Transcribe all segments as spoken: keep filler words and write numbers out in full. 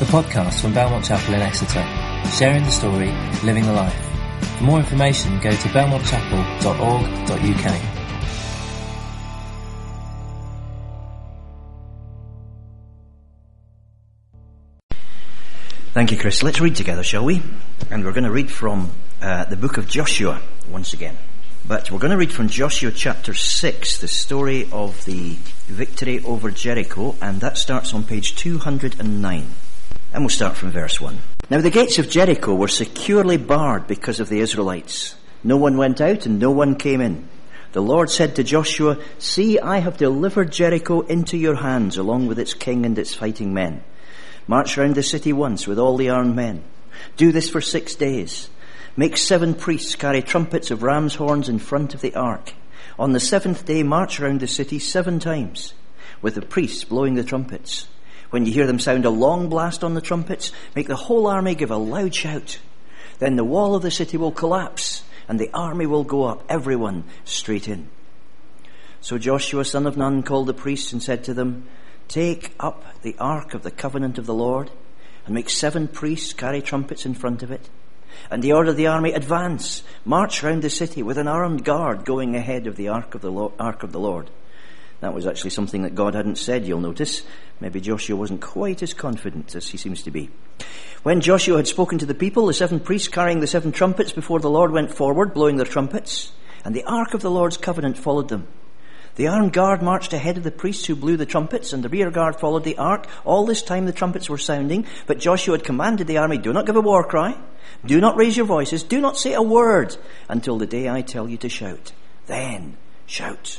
the podcast from Belmont Chapel in Exeter, sharing the story, living the life. For more information, go to belmont chapel dot org dot u k. Thank you, Chris. Let's read together, shall we? And we're going to read from uh, the book of Joshua once again. But we're going to read from Joshua chapter six, the story of the victory over Jericho, and that starts on page two hundred nine. And we'll start from verse one. Now the gates of Jericho were securely barred because of the Israelites. No one went out and no one came in. The Lord said to Joshua, "See, I have delivered Jericho into your hands, along with its king and its fighting men. March round the city once with all the armed men. Do this for six days. Make seven priests carry trumpets of ram's horns in front of the ark. On the seventh day, march round the city seven times, with the priests blowing the trumpets. When you hear them sound a long blast on the trumpets, make the whole army give a loud shout. Then the wall of the city will collapse, and the army will go up, everyone straight in." So Joshua, son of Nun, called the priests and said to them, "Take up the ark of the covenant of the Lord, and make seven priests carry trumpets in front of it. And he ordered the army, 'Advance, march round the city with an armed guard going ahead of the ark of the Lord, ark of the Lord.'" That was actually something that God hadn't said, you'll notice. Maybe Joshua wasn't quite as confident as he seems to be. When Joshua had spoken to the people, the seven priests carrying the seven trumpets before the Lord went forward, blowing their trumpets, and the ark of the Lord's covenant followed them. The armed guard marched ahead of the priests who blew the trumpets, and the rear guard followed the ark. All this time the trumpets were sounding, but Joshua had commanded the army, "Do not give a war cry. Do not raise your voices. Do not say a word until the day I tell you to shout. Then shout."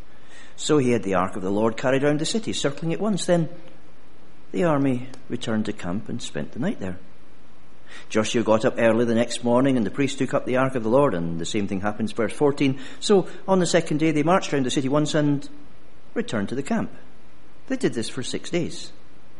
So he had the ark of the Lord carried round the city, circling it once. Then the army returned to camp and spent the night there. Joshua got up early the next morning, and the priests took up the ark of the Lord, and the same thing happens, verse fourteen. So on the second day they marched round the city once and returned to the camp. They did this for six days.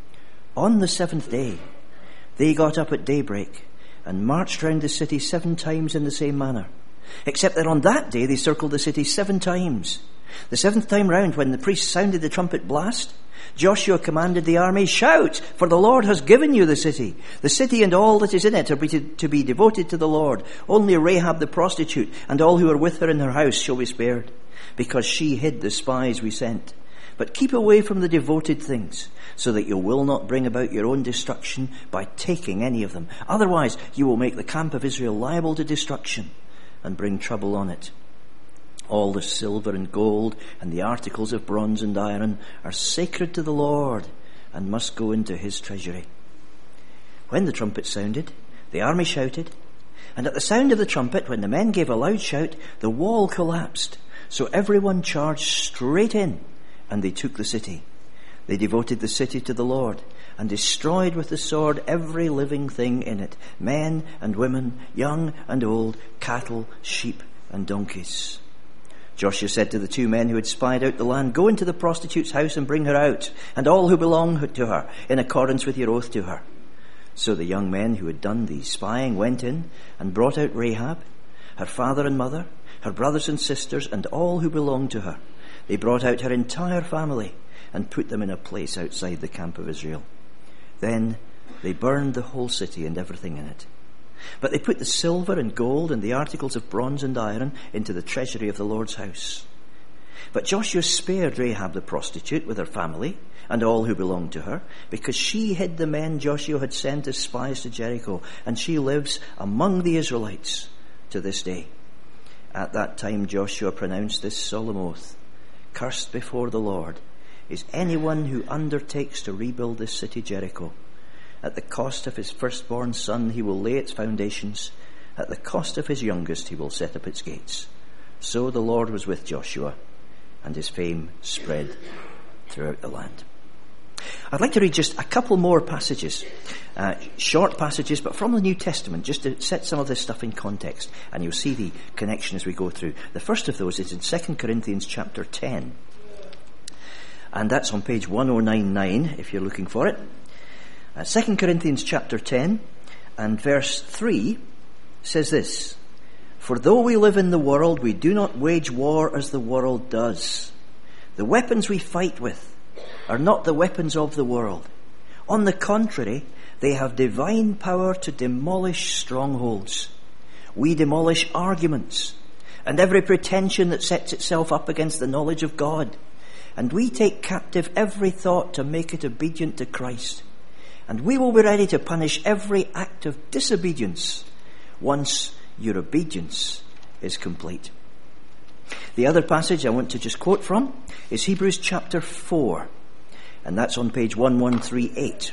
On the seventh day they got up at daybreak and marched round the city seven times in the same manner, except that on that day they circled the city seven times. The seventh time round, when the priests sounded the trumpet blast, Joshua commanded the army, "Shout, for the Lord has given you the city. The city and all that is in it are to be devoted to the Lord. Only Rahab the prostitute and all who are with her in her house shall be spared, because she hid the spies we sent. But keep away from the devoted things, so that you will not bring about your own destruction by taking any of them. Otherwise you will make the camp of Israel liable to destruction and bring trouble on it. All the silver and gold and the articles of bronze and iron are sacred to the Lord and must go into his treasury." When the trumpet sounded, the army shouted, and at the sound of the trumpet, when the men gave a loud shout, the wall collapsed. So everyone charged straight in, and they took the city. They devoted the city to the Lord and destroyed with the sword every living thing in it, men and women, young and old, cattle, sheep and donkeys. Joshua said to the two men who had spied out the land, "Go into the prostitute's house and bring her out, and all who belong to her, in accordance with your oath to her." So the young men who had done the spying went in and brought out Rahab, her father and mother, her brothers and sisters, and all who belonged to her. They brought out her entire family and put them in a place outside the camp of Israel. Then they burned the whole city and everything in it. But they put the silver and gold and the articles of bronze and iron into the treasury of the Lord's house. But Joshua spared Rahab the prostitute with her family and all who belonged to her, because she hid the men Joshua had sent as spies to Jericho, and she lives among the Israelites to this day. At that time Joshua pronounced this solemn oath, "Cursed before the Lord is anyone who undertakes to rebuild this city Jericho. At the cost of his firstborn son he will lay its foundations. At the cost of his youngest he will set up its gates." So the Lord was with Joshua, and his fame spread throughout the land. I'd like to read just a couple more passages, uh, short passages, but from the New Testament, just to set some of this stuff in context, and you'll see the connection as we go through. The first of those is in Second Corinthians chapter ten, and that's on page one oh nine nine if you're looking for it. Uh, Second Corinthians chapter ten and verse three says this, "For though we live in the world, we do not wage war as the world does. The weapons we fight with are not the weapons of the world. On the contrary, They have divine power to demolish strongholds. We demolish arguments and every pretension that sets itself up against the knowledge of God. And we take captive every thought to make it obedient to Christ. And we will be ready to punish every act of disobedience once your obedience is complete. The other passage I want to just quote from is Hebrews chapter four. And that's on page eleven thirty-eight.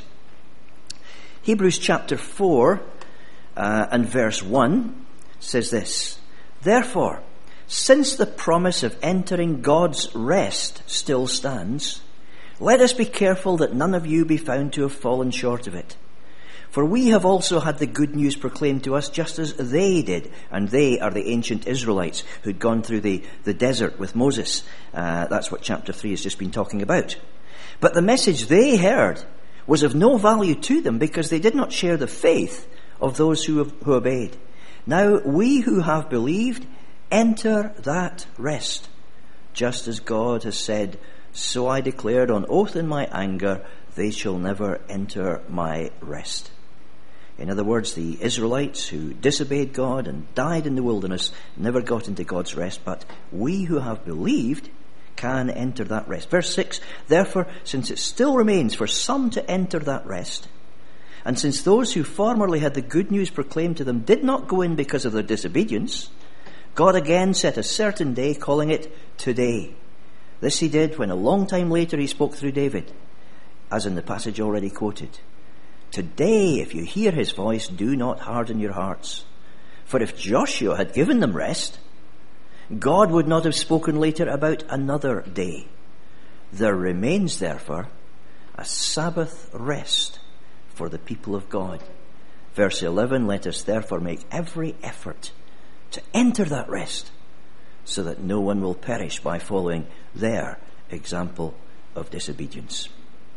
Hebrews chapter four uh, and verse one says this: Therefore, since the promise of entering God's rest still stands, let us be careful that none of you be found to have fallen short of it. For we have also had the good news proclaimed to us just as they did. And they are the ancient Israelites who'd gone through the, the desert with Moses. Uh, that's what chapter three has just been talking about. But the message they heard was of no value to them because they did not share the faith of those who, have, who obeyed. Now we who have believed enter that rest, just as God has said, so I declared on oath in my anger, they shall never enter my rest. In other words, the Israelites who disobeyed God and died in the wilderness never got into God's rest, but we who have believed can enter that rest. Verse six, therefore, since it still remains for some to enter that rest, and since those who formerly had the good news proclaimed to them did not go in because of their disobedience, God again set a certain day, calling it today. This he did when a long time later he spoke through David, as in the passage already quoted. Today, if you hear his voice, do not harden your hearts. For if Joshua had given them rest, God would not have spoken later about another day. There remains, therefore, a Sabbath rest for the people of God. Verse eleven, let us therefore make every effort to enter that rest, so that no one will perish by following their example of disobedience.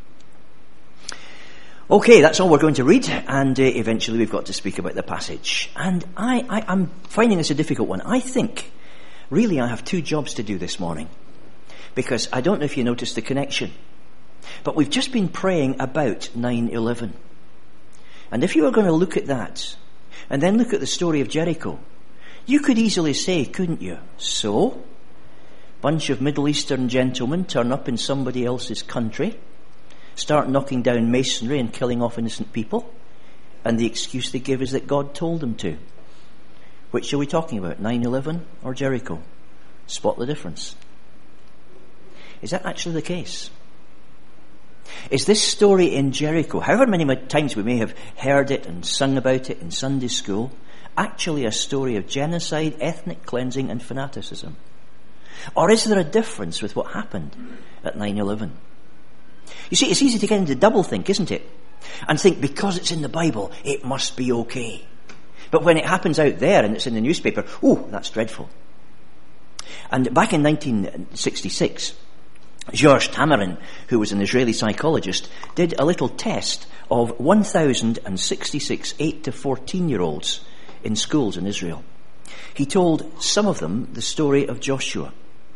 Okay, that's all we're going to read, and uh, eventually we've got to speak about the passage. And I, I, I'm finding this a difficult one. I think, really, I have two jobs to do this morning, because I don't know if you noticed the connection, but we've just been praying about nine eleven. And if you were going to look at that, and then look at the story of Jericho, you could easily say, couldn't you? So, bunch of Middle Eastern gentlemen turn up in somebody else's country, start knocking down masonry and killing off innocent people, and the excuse they give is that God told them to. Which are we talking about, nine eleven or Jericho? Spot the difference. Is that actually the case? Is this story in Jericho, however many times we may have heard it and sung about it in Sunday school, actually a story of genocide, ethnic cleansing and fanaticism? Or is there a difference with what happened at nine eleven? You see, it's easy to get into doublethink, isn't it? And think because it's in the Bible, it must be okay. But when it happens out there and it's in the newspaper, oh, that's dreadful. And back in nineteen sixty-six, Georges Tamarin, who was an Israeli psychologist, did a little test of one thousand sixty-six eight to fourteen-year-olds in schools in Israel. He told some of them the story of Joshua,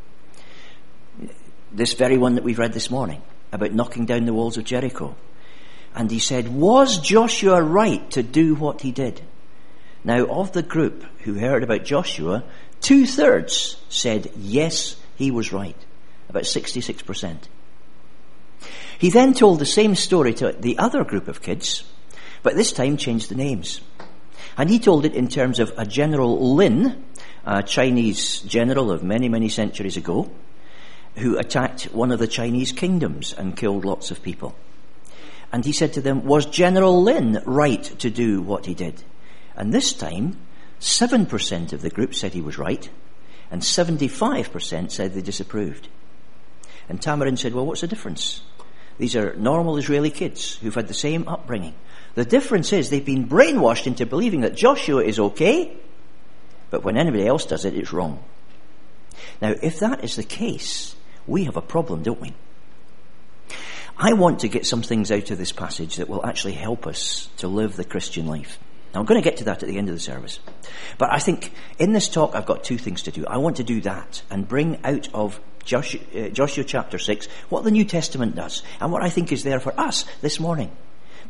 this very one that we've read this morning, about knocking down the walls of Jericho. And he said, was Joshua right to do what he did? Now, of the group who heard about Joshua, two-thirds said, yes, he was right. About sixty-six percent. He then told the same story to the other group of kids, but this time changed the names. And he told it in terms of a General Lin, a Chinese general of many, many centuries ago, who attacked one of the Chinese kingdoms and killed lots of people. And he said to them, was General Lin right to do what he did? And this time, seven percent of the group said he was right, and seventy-five percent said they disapproved. And Tamarin said, well, what's the difference? These are normal Israeli kids who've had the same upbringing. The difference is they've been brainwashed into believing that Joshua is okay, but when anybody else does it, it's wrong. Now, if that is the case, we have a problem, don't we? I want to get some things out of this passage that will actually help us to live the Christian life. Now, I'm going to get to that at the end of the service. But I think in this talk, I've got two things to do. I want to do that and bring out of Joshua, uh, Joshua chapter six what the New Testament does and what I think is there for us this morning.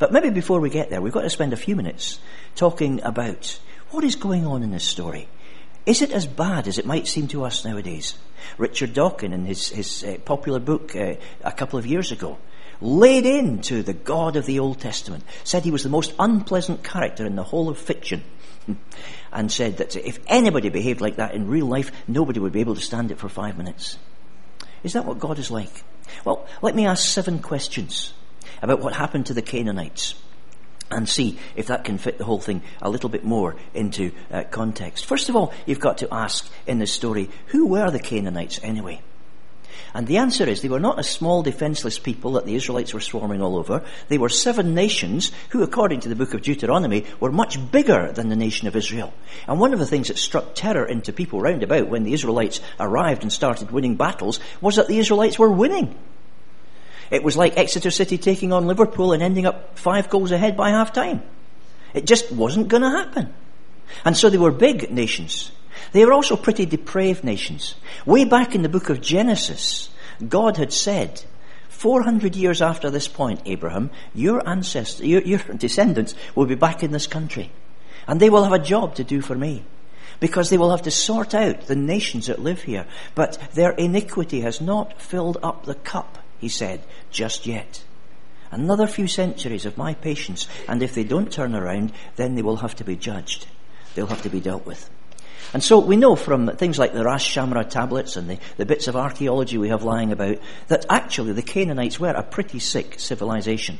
But maybe before we get there, we've got to spend a few minutes talking about what is going on in this story. Is it as bad as it might seem to us nowadays? Richard Dawkins, in his, his uh, popular book uh, a couple of years ago, laid into the God of the Old Testament, said he was the most unpleasant character in the whole of fiction, and said that if anybody behaved like that in real life, nobody would be able to stand it for five minutes. Is that what God is like? Well, let me ask seven questions about what happened to the Canaanites and see if that can fit the whole thing a little bit more into uh, context. First of all, you've got to ask in this story, who were the Canaanites anyway? And the answer is they were not a small defenseless people that the Israelites were swarming all over. They were seven nations who, according to the book of Deuteronomy, were much bigger than the nation of Israel. And one of the things that struck terror into people round about when the Israelites arrived and started winning battles was that the Israelites were winning. It was like Exeter City taking on Liverpool and ending up five goals ahead by half time. It just wasn't going to happen. And so they were big nations. They were also pretty depraved nations. Way back in the book of Genesis, God had said, four hundred years after this point, Abraham, your ancestors, your, your descendants will be back in this country. And they will have a job to do for me. Because they will have to sort out the nations that live here. But their iniquity has not filled up the cup, he said, just yet. Another few centuries of my patience, and if they don't turn around, then they will have to be judged. They'll have to be dealt with. And so we know from things like the Ras Shamra tablets and the, the bits of archaeology we have lying about that actually the Canaanites were a pretty sick civilization.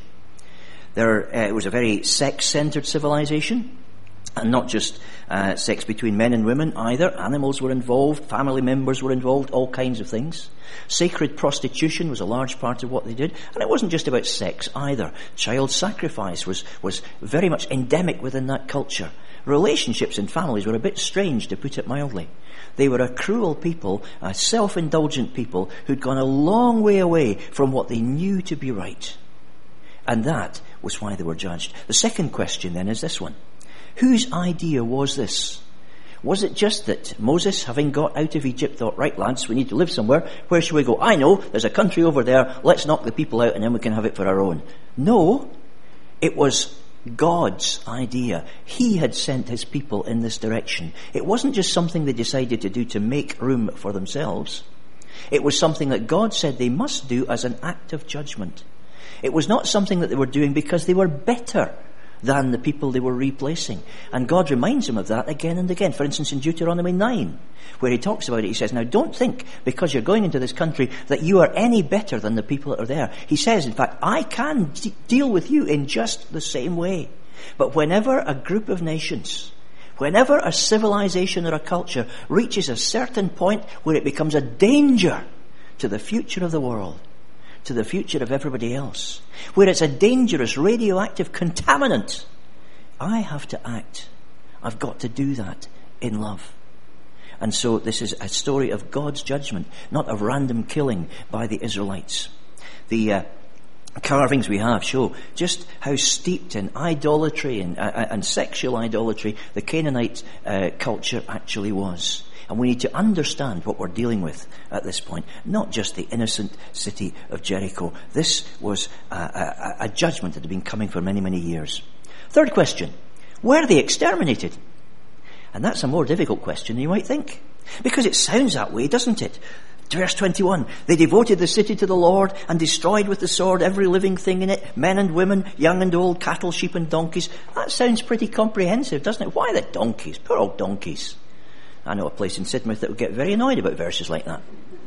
There, uh, it was a very sex-centered civilization. And not just uh, sex between men and women either. Animals were involved, family members were involved, all kinds of things. Sacred prostitution was a large part of what they did. And it wasn't just about sex either. Child sacrifice was, was very much endemic within that culture. Relationships in families were a bit strange, to put it mildly. They were a cruel people, a self-indulgent people who'd gone a long way away from what they knew to be right. And that was why they were judged. The second question then is this one. Whose idea was this? Was it just that Moses, having got out of Egypt, thought, right lads, we need to live somewhere. Where shall we go? I know, there's a country over there. Let's knock the people out and then we can have it for our own. No, it was God's idea. He had sent his people in this direction. It wasn't just something they decided to do to make room for themselves. It was something that God said they must do as an act of judgment. It was not something that they were doing because they were better than the people they were replacing. And God reminds them of that again and again. For instance, in Deuteronomy nine, where he talks about it, he says, now don't think, because you're going into this country, that you are any better than the people that are there. He says, in fact, I can d- deal with you in just the same way. But whenever a group of nations, whenever a civilization or a culture reaches a certain point where it becomes a danger to the future of the world, to the future of everybody else, where it's a dangerous radioactive contaminant, I have to act. I've got to do that in love. And so this is a story of God's judgment, not of random killing by the Israelites. The uh, carvings we have show just how steeped in idolatry and, uh, and sexual idolatry the Canaanite uh, culture actually was. And we need to understand what we're dealing with at this point. Not just the innocent city of Jericho. This was a, a, a judgment that had been coming for many, many years. Third question. Were they exterminated? And that's a more difficult question than you might think. Because it sounds that way, doesn't it? Verse twenty-one. They devoted the city to the Lord and destroyed with the sword every living thing in it. Men and women, young and old, cattle, sheep and donkeys. That sounds pretty comprehensive, doesn't it? Why the donkeys? Poor old donkeys. I know a place in Sidmouth that would get very annoyed about verses like that.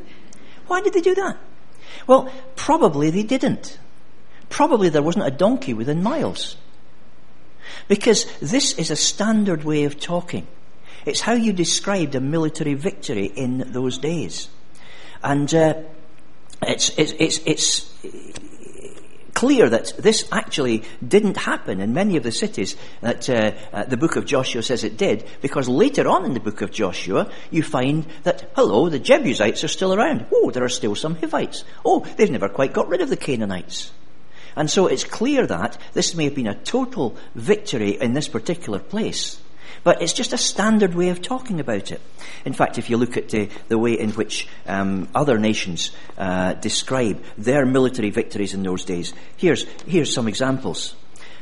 Why did they do that? Well, probably they didn't. Probably there wasn't a donkey within miles. Because this is a standard way of talking. It's how you described a military victory in those days. And uh, it's, it's, it's, it's clear that this actually didn't happen in many of the cities that uh, uh, the book of Joshua says it did, because later on in the book of Joshua you find that, hello, the Jebusites are still around. Oh, there are still some Hivites. Oh, they've never quite got rid of the Canaanites. And so it's clear that this may have been a total victory in this particular place. But it's just a standard way of talking about it. In fact, if you look at the, the way in which um, other nations uh, describe their military victories in those days, here's, here's some examples.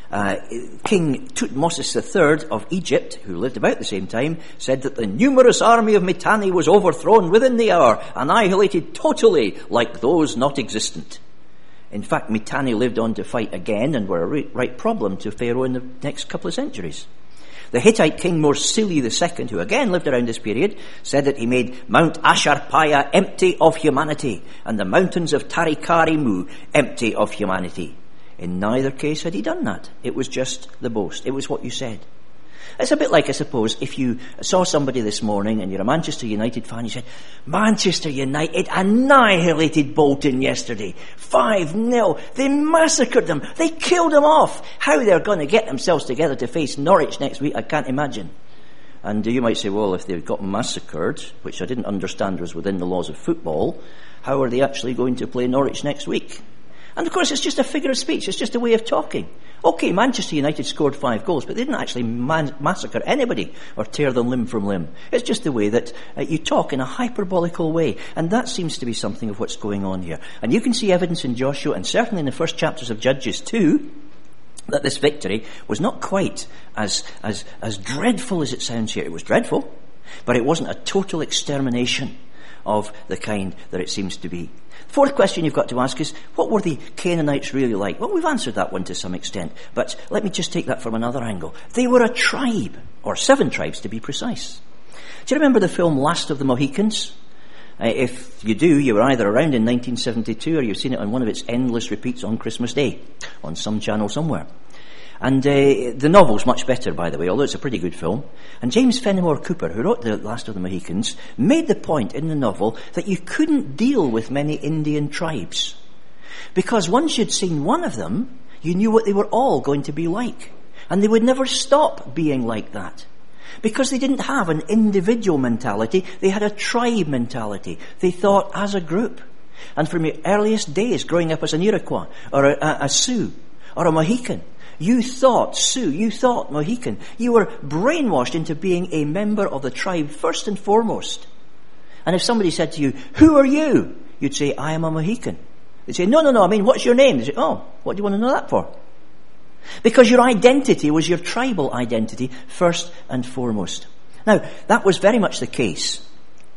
Uh, King Tutmosis the third of Egypt, who lived about the same time, said that the numerous army of Mitanni was overthrown within the hour, annihilated totally like those not existent. In fact, Mitanni lived on to fight again and were a right, right problem to Pharaoh in the next couple of centuries. The Hittite king Mursili the second, who again lived around this period, said that he made Mount Asharpaya empty of humanity and the mountains of Tarikarimu empty of humanity. In neither case had he done that. It was just the boast. It was what you said. It's a bit like, I suppose, if you saw somebody this morning and you're a Manchester United fan, you said, Manchester United annihilated Bolton yesterday. five nil. They massacred them. They killed them off. How they're going to get themselves together to face Norwich next week, I can't imagine. And you might say, well, if they got massacred, which I didn't understand was within the laws of football, how are they actually going to play Norwich next week? And of course, it's just a figure of speech. It's just a way of talking. Okay, Manchester United scored five goals, but they didn't actually man- massacre anybody or tear them limb from limb. It's just the way that uh, you talk in a hyperbolical way. And that seems to be something of what's going on here. And you can see evidence in Joshua, and certainly in the first chapters of Judges too, that this victory was not quite as, as, as dreadful as it sounds here. It was dreadful, but it wasn't a total extermination of the kind that it seems to be. Fourth question you've got to ask is, what were the Canaanites really like? Well, we've answered that one to some extent, but let me just take that from another angle. They were a tribe, or seven tribes to be precise. Do you remember the film Last of the Mohicans? Uh, if you do, you were either around in nineteen seventy-two or you've seen it on one of its endless repeats on Christmas Day, on some channel somewhere. And uh, the novel's much better, by the way, although it's a pretty good film. And James Fenimore Cooper, who wrote The Last of the Mohicans, made the point in the novel that you couldn't deal with many Indian tribes. Because once you'd seen one of them, you knew what they were all going to be like. And they would never stop being like that. Because they didn't have an individual mentality, they had a tribe mentality. They thought as a group. And from your earliest days, growing up as an Iroquois, or a, a, a Sioux, or a Mohican, you thought Sioux, you thought Mohican. You were brainwashed into being a member of the tribe first and foremost. And if somebody said to you, who are you? You'd say, I am a Mohican. They'd say, no, no, no, I mean, what's your name? They'd say, oh, what do you want to know that for? Because your identity was your tribal identity first and foremost. Now, that was very much the case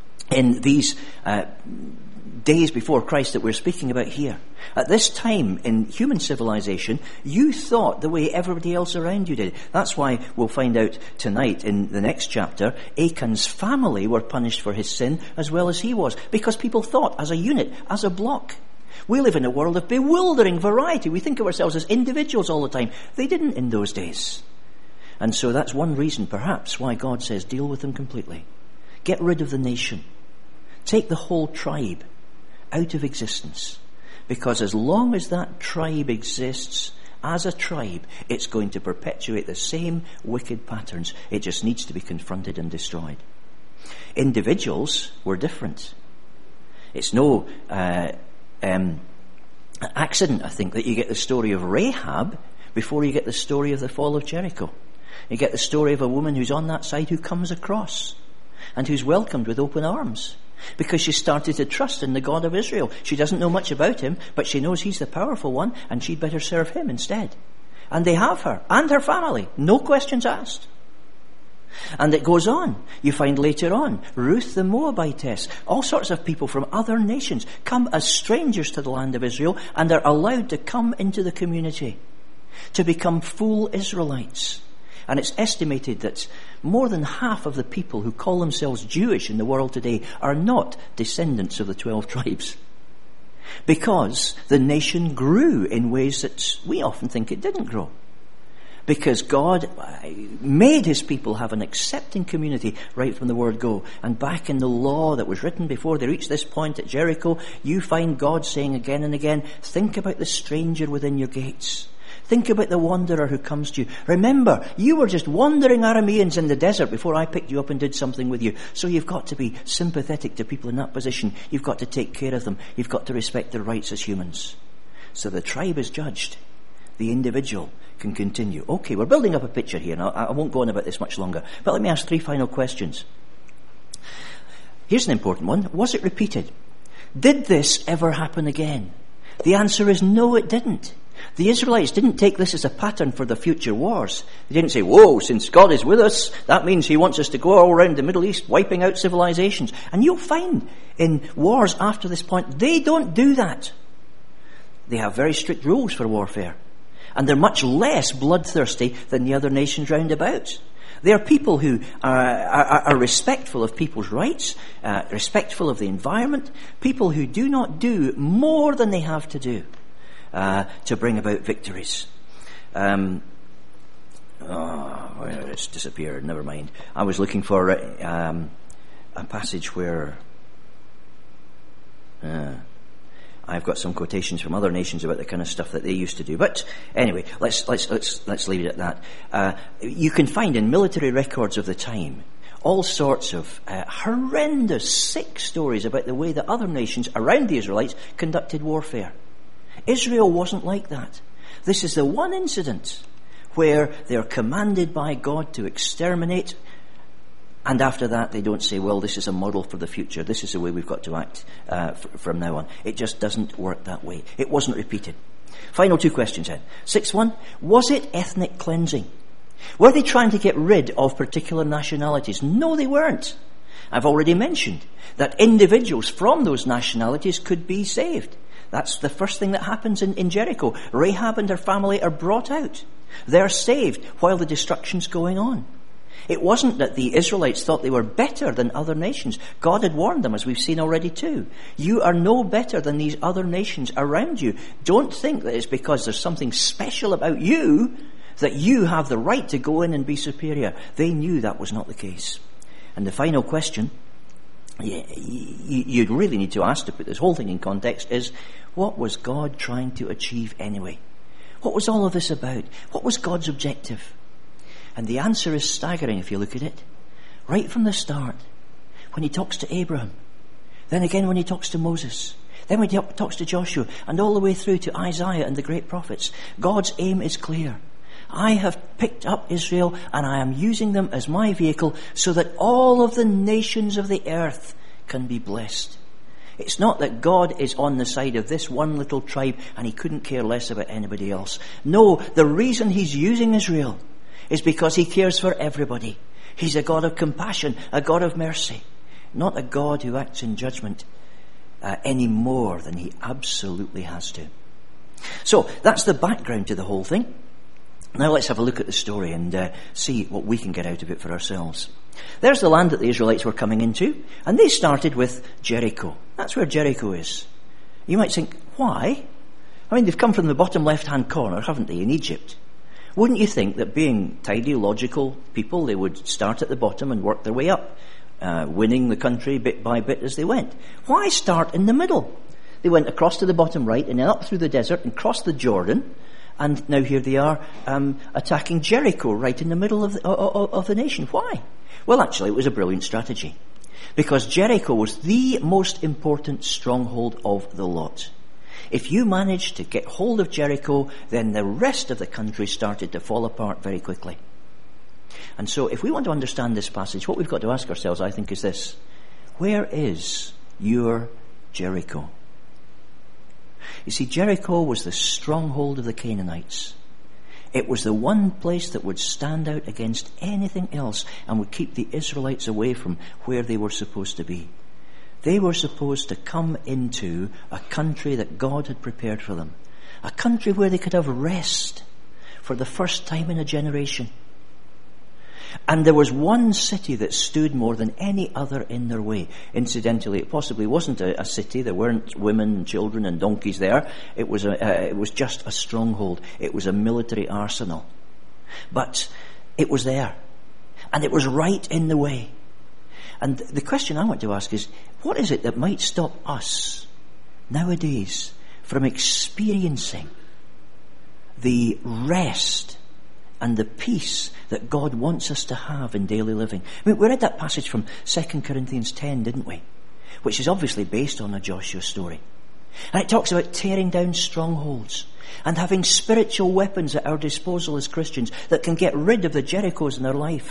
in these uh, days before Christ that we're speaking about here. At this time in human civilization, you thought the way everybody else around you did. That's why we'll find out tonight in the next chapter, Achan's family were punished for his sin as well as he was, because people thought as a unit, as a block. We live in a world of bewildering variety. We think of ourselves as individuals all the time. They didn't in those days. And so that's one reason, perhaps, why God says, deal with them completely. Get rid of the nation. Take the whole tribe out of existence. Because as long as that tribe exists as a tribe, it's going to perpetuate the same wicked patterns. It just needs to be confronted and destroyed. Individuals were different. It's no uh, um, accident, I think, that you get the story of Rahab before you get the story of the fall of Jericho. You get the story of a woman who's on that side who comes across and who's welcomed with open arms. Because she started to trust in the God of Israel. She doesn't know much about him, but she knows he's the powerful one, and she'd better serve him instead. And they have her, and her family. No questions asked. And it goes on. You find later on, Ruth the Moabitess, all sorts of people from other nations come as strangers to the land of Israel, and are allowed to come into the community, to become full Israelites. And it's estimated that more than half of the people who call themselves Jewish in the world today are not descendants of the twelve tribes. Because the nation grew in ways that we often think it didn't grow. Because God made his people have an accepting community right from the word go. And back in the law that was written before they reached this point at Jericho, you find God saying again and again, think about the stranger within your gates. Think about the wanderer who comes to you. Remember, you were just wandering Arameans in the desert before I picked you up and did something with you. So you've got to be sympathetic to people in that position. You've got to take care of them. You've got to respect their rights as humans. So the tribe is judged. The individual can continue. Okay, we're building up a picture here. Now, I won't go on about this much longer. But let me ask three final questions. Here's an important one. Was it repeated? Did this ever happen again? The answer is no, it didn't. The Israelites didn't take this as a pattern for the future wars. They didn't say, whoa, since God is with us, that means he wants us to go all around the Middle East, wiping out civilizations. And you'll find in wars after this point, they don't do that. They have very strict rules for warfare. And they're much less bloodthirsty than the other nations round about. They are people who are, are, are respectful of people's rights, uh, respectful of the environment, people who do not do more than they have to do uh, to bring about victories. Um, oh, well, it's disappeared, never mind. I was looking for um, a passage where... Uh, I've got some quotations from other nations about the kind of stuff that they used to do. But anyway, let's let's let's let's leave it at that. Uh, you can find in military records of the time all sorts of uh, horrendous, sick stories about the way that other nations around the Israelites conducted warfare. Israel wasn't like that. This is the one incident where they're commanded by God to exterminate. And after that, they don't say, well, this is a model for the future. This is the way we've got to act uh, f- from now on. It just doesn't work that way. It wasn't repeated. Final two questions then. Sixth one, was it ethnic cleansing? Were they trying to get rid of particular nationalities? No, they weren't. I've already mentioned that individuals from those nationalities could be saved. That's the first thing that happens in, in Jericho. Rahab and her family are brought out. They're saved while the destruction's going on. It wasn't that the Israelites thought they were better than other nations. God had warned them, as we've seen already too. You are no better than these other nations around you. Don't think that it's because there's something special about you that you have the right to go in and be superior. They knew that was not the case. And the final question you'd really need to ask to put this whole thing in context is, what was God trying to achieve anyway? What was all of this about? What was God's objective? And the answer is staggering if you look at it. Right from the start, when he talks to Abraham, then again when he talks to Moses, then when he talks to Joshua, and all the way through to Isaiah and the great prophets, God's aim is clear. I have picked up Israel and I am using them as my vehicle so that all of the nations of the earth can be blessed. It's not that God is on the side of this one little tribe and he couldn't care less about anybody else. No, the reason he's using Israel is because he cares for everybody. He's a God of compassion, a God of mercy, not a God who acts in judgment uh, any more than he absolutely has to. So that's the background to the whole thing. Now let's have a look at the story and uh, see what we can get out of it for ourselves. There's the land that the Israelites were coming into, and they started with Jericho. That's where Jericho is. You might think, why? I mean, they've come from the bottom left-hand corner, haven't they, in Egypt? Wouldn't you think that being tidy, logical people, they would start at the bottom and work their way up, uh, winning the country bit by bit as they went? Why start in the middle? They went across to the bottom right and then up through the desert and crossed the Jordan, and now here they are um, attacking Jericho right in the middle of the, of, of the nation. Why? Well, actually, it was a brilliant strategy, because Jericho was the most important stronghold of the lot. If you managed to get hold of Jericho, then the rest of the country started to fall apart very quickly. And so if we want to understand this passage, what we've got to ask ourselves, I think, is this. Where is your Jericho? You see, Jericho was the stronghold of the Canaanites. It was the one place that would stand out against anything else and would keep the Israelites away from where they were supposed to be. They were supposed to come into a country that God had prepared for them. A country where they could have rest for the first time in a generation. And there was one city that stood more than any other in their way. Incidentally, it possibly wasn't a, a city. There weren't women, children and donkeys there. It was, a, uh, it was just a stronghold. It was a military arsenal. But it was there. And it was right in the way. And the question I want to ask is, what is it that might stop us nowadays from experiencing the rest and the peace that God wants us to have in daily living? I mean, we read that passage from Second Corinthians ten, didn't we? Which is obviously based on a Joshua story. And it talks about tearing down strongholds and having spiritual weapons at our disposal as Christians that can get rid of the Jerichos in our life.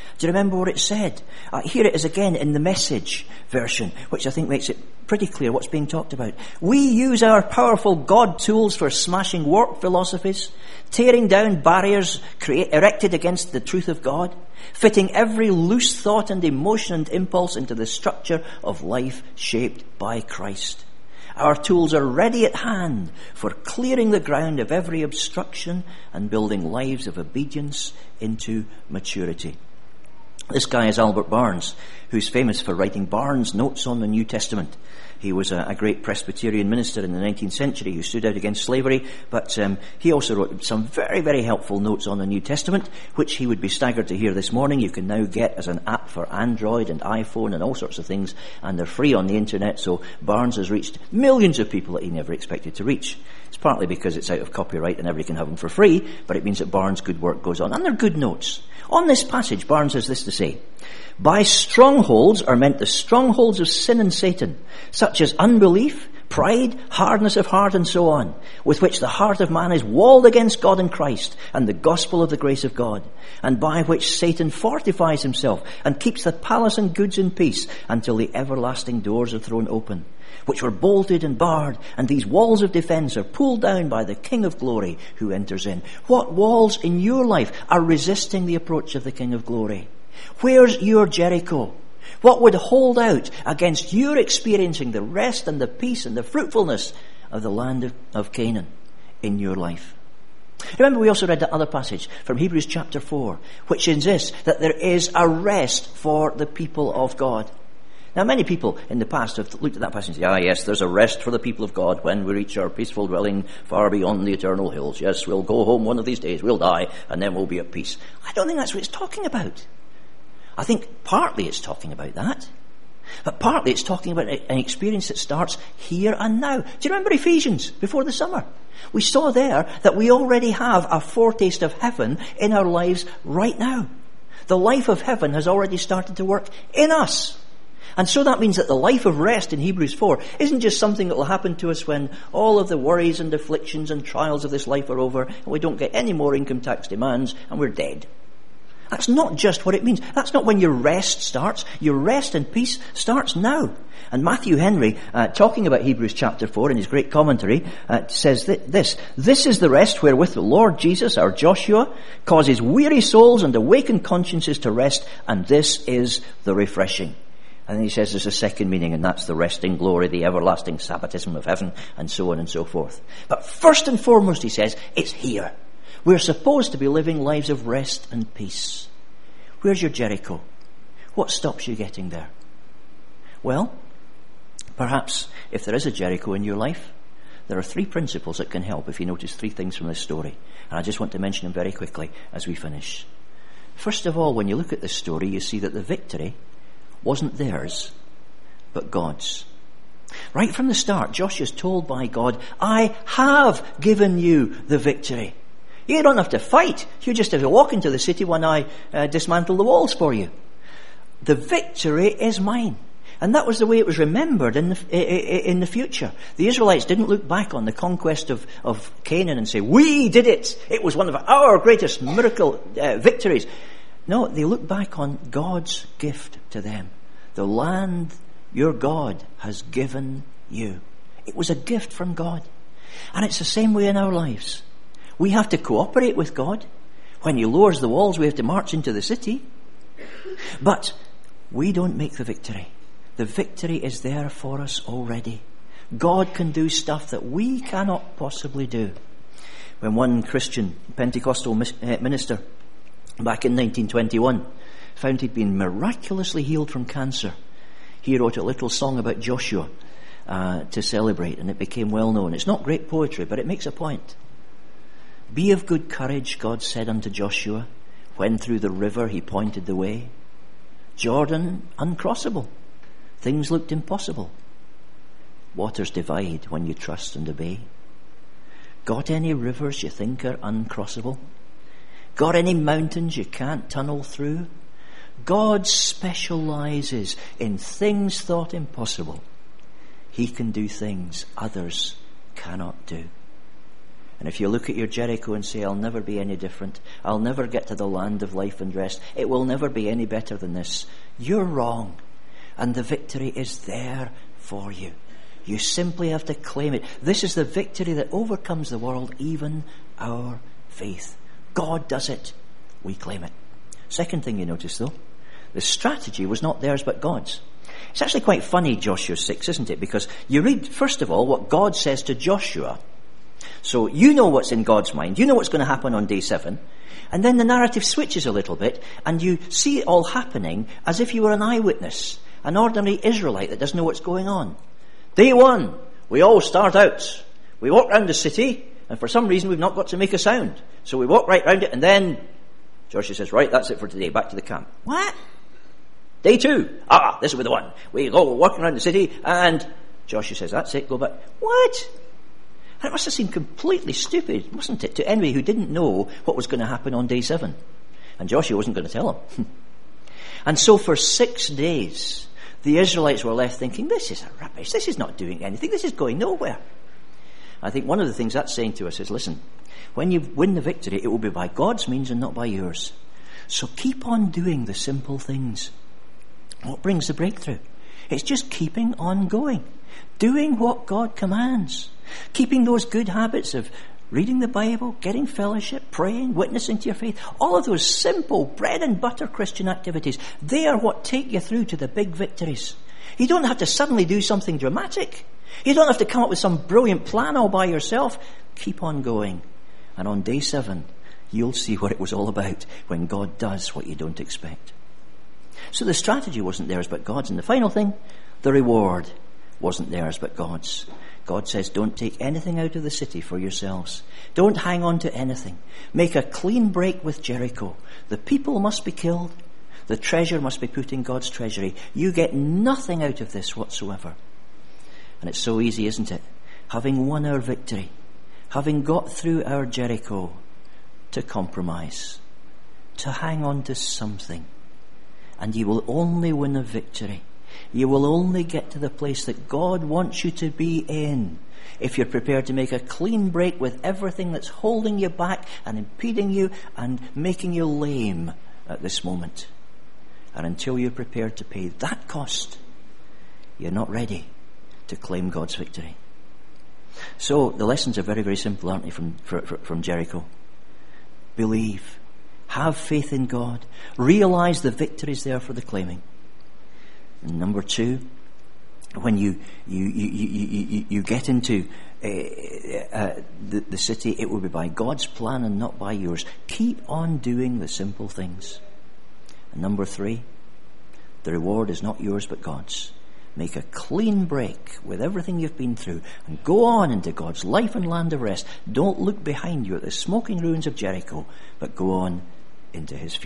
Do you remember what it said? Uh, here it is again in the Message version, which I think makes it pretty clear what's being talked about. We use our powerful God tools for smashing warped philosophies, tearing down barriers create, erected against the truth of God, fitting every loose thought and emotion and impulse into the structure of life shaped by Christ. Our tools are ready at hand for clearing the ground of every obstruction and building lives of obedience into maturity. This guy is Albert Barnes, who's famous for writing Barnes Notes on the New Testament. He was a, a great Presbyterian minister in the nineteenth century who stood out against slavery, but um, he also wrote some very, very helpful notes on the New Testament, which he would be staggered to hear this morning. You can now get as an app for Android and iPhone and all sorts of things, and they're free on the internet, so Barnes has reached millions of people that he never expected to reach. It's partly because it's out of copyright and everybody can have them for free, but it means that Barnes' good work goes on, and they're good notes. On this passage, Barnes has this to say: by strongholds are meant the strongholds of sin and Satan, such as unbelief, pride, hardness of heart, and so on, with which the heart of man is walled against God and Christ and the gospel of the grace of God, and by which Satan fortifies himself and keeps the palace and goods in peace until the everlasting doors are thrown open, which were bolted and barred, and these walls of defence are pulled down by the King of Glory who enters in. What walls in your life are resisting the approach of the King of Glory? Where's your Jericho? What would hold out against your experiencing the rest and the peace and the fruitfulness of the land of, of Canaan in your life? Remember, we also read that other passage from Hebrews chapter four, which insists that there is a rest for the people of God. Now, many people in the past have looked at that passage and said, ah, yes, there's a rest for the people of God when we reach our peaceful dwelling far beyond the eternal hills. Yes, we'll go home one of these days, we'll die, and then we'll be at peace. I don't think that's what it's talking about. I think partly it's talking about that, but partly it's talking about an experience that starts here and now. Do you remember Ephesians before the summer? We saw there that we already have a foretaste of heaven in our lives right now. The life of heaven has already started to work in us. And so that means that the life of rest in Hebrews four isn't just something that will happen to us when all of the worries and afflictions and trials of this life are over and we don't get any more income tax demands and we're dead. That's not just what it means. That's not when your rest starts. Your rest and peace starts now. And Matthew Henry, uh, talking about Hebrews chapter four in his great commentary, uh, says th- this: this is the rest wherewith the Lord Jesus, our Joshua, causes weary souls and awakened consciences to rest, and this is the refreshing. And then he says there's a second meaning, and that's the rest in glory, the everlasting Sabbatism of heaven, and so on and so forth. But first and foremost, he says, it's here. We're supposed to be living lives of rest and peace. Where's your Jericho? What stops you getting there? Well, perhaps if there is a Jericho in your life, there are three principles that can help if you notice three things from this story. And I just want to mention them very quickly as we finish. First of all, when you look at this story, you see that the victory wasn't theirs, but God's. Right from the start, Joshua's told by God, I have given you the victory. You don't have to fight. You just have to walk into the city when I uh, dismantle the walls for you. The victory is mine. And that was the way it was remembered in the, in the future. The Israelites didn't look back on the conquest of, of Canaan and say, we did it. It was one of our greatest miracle uh, victories. No, they looked back on God's gift to them. The land your God has given you. It was a gift from God. And it's the same way in our lives. We have to cooperate with God. When He lowers the walls, we have to march into the city. But we don't make the victory. The victory is there for us already. God can do stuff that we cannot possibly do. When one Christian Pentecostal minister back in nineteen twenty-one found he'd been miraculously healed from cancer, he wrote a little song about Joshua uh, to celebrate, and it became well known. It's not great poetry, but it makes a point. Be of good courage, God said unto Joshua, when through the river he pointed the way. Jordan uncrossable. Things looked impossible. Waters divide when you trust and obey. Got any rivers you think are uncrossable? Got any mountains you can't tunnel through? God specializes in things thought impossible. He can do things others cannot do. And if you look at your Jericho and say, I'll never be any different, I'll never get to the land of life and rest, it will never be any better than this, you're wrong. And the victory is there for you. You simply have to claim it. This is the victory that overcomes the world, even our faith. God does it. We claim it. Second thing you notice, though, the strategy was not theirs but God's. It's actually quite funny, Joshua six, isn't it? Because you read, first of all, what God says to Joshua. So you know what's in God's mind. You know what's going to happen on day seven. And then the narrative switches a little bit, and you see it all happening as if you were an eyewitness, an ordinary Israelite that doesn't know what's going on. Day one, we all start out. We walk round the city, and for some reason we've not got to make a sound. So we walk right round it, and then Joshua says, right, that's it for today, back to the camp. What? Day two, ah, this will be the one. We go walking around the city, and Joshua says, that's it, go back. What? And it must have seemed completely stupid, wasn't it, to anybody who didn't know what was going to happen on day seven. And Joshua wasn't going to tell them. And so for six days, the Israelites were left thinking, this is a rubbish, this is not doing anything, this is going nowhere. I think one of the things that's saying to us is, listen, when you win the victory, it will be by God's means and not by yours. So keep on doing the simple things. What brings the breakthrough? It's just keeping on going. Doing what God commands. Keeping those good habits of reading the Bible, getting fellowship, praying, witnessing to your faith. All of those simple bread and butter Christian activities. They are what take you through to the big victories. You don't have to suddenly do something dramatic. You don't have to come up with some brilliant plan all by yourself. Keep on going. And on day seven, you'll see what it was all about when God does what you don't expect. So the strategy wasn't theirs but God's. And the final thing, the reward wasn't theirs but God's. God says, don't take anything out of the city for yourselves. Don't hang on to anything. Make a clean break with Jericho. The people must be killed. The treasure must be put in God's treasury. You get nothing out of this whatsoever. And it's so easy, isn't it? Having won our victory, having got through our Jericho, to compromise, to hang on to something. And you will only win a victory. You will only get to the place that God wants you to be in if you're prepared to make a clean break with everything that's holding you back and impeding you and making you lame at this moment. And until you're prepared to pay that cost, you're not ready to claim God's victory. So the lessons are very, very simple, aren't they, from, from Jericho? Believe. Have faith in God. Realize the victory is there for the claiming. And number two, when you you you you, you, you get into uh, uh, the, the city, it will be by God's plan and not by yours. Keep on doing the simple things. And number three, the reward is not yours but God's. Make a clean break with everything you've been through and go on into God's life and land of rest. Don't look behind you at the smoking ruins of Jericho, but go on into his future.